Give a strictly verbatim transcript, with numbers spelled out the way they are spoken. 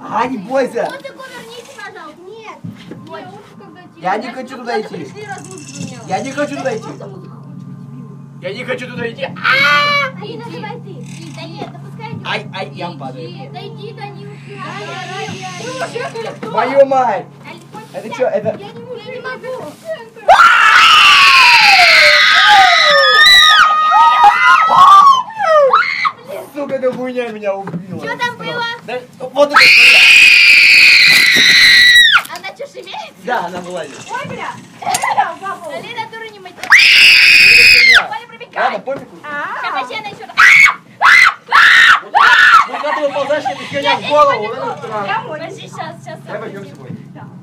А, не бойся. Музыку верните, пожалуйста. Нет. Я не хочу туда идти. Я не хочу туда идти. Я не хочу туда идти. Алина, давай ты. Да нет, да пускай идет. Ай, ай, я падаю. Да иди, да не успевай. Твою мать. Это что, это... Я не могу, я не могу. Сука, эта хуйня меня убила. Что там было? Да, вот это... Она что, шевелится? Да, она была здесь. Ой, бля. Алина, дура не мыть. Валя, пробегай. Ладно, пофигу. Сейчас вообще она еще... Ну, когда ты выползаешь, это херня в голову. Вот это странно. Подожди, сейчас, сейчас. Давай пойдем с тобой.